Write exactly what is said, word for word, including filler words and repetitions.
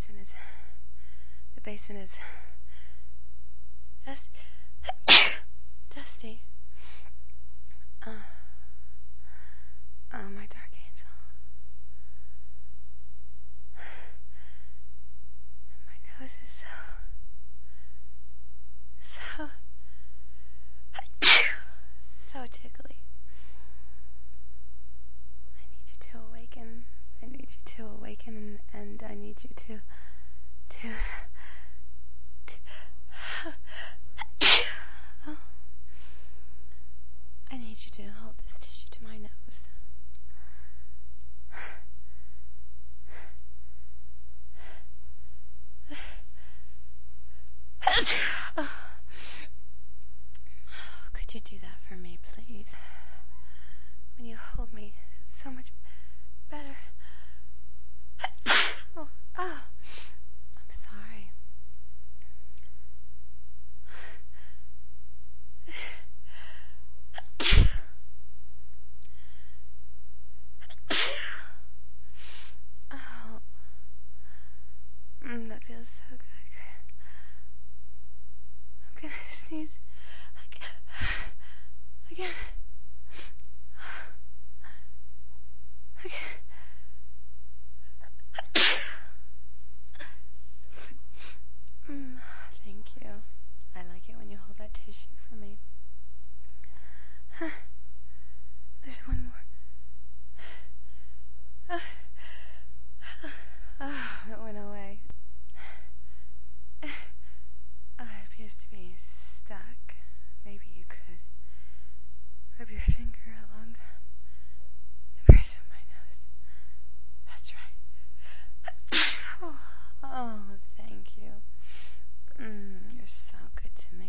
basement is... The basement is... Dust... Dusty. Uh, oh, my dark angel. My nose is so... So... so tickly. I need you to awaken. I need you to awaken, and, and I need you to... To... to oh. I need you to hold this tissue to my nose. Oh. Could you do that for me, please? When you hold me, it's so much better. Oh, oh. I'm sorry. Oh. Mm, that feels so good. I'm gonna sneeze again. Again. Again. Mm, thank you. I like it when you hold that tissue for me. Huh. There's one more. Oh, oh, it went away. Oh, it appears to be stuck. Maybe you could rub your finger along the bridge of my nose. That's right. Oh, oh, thank you.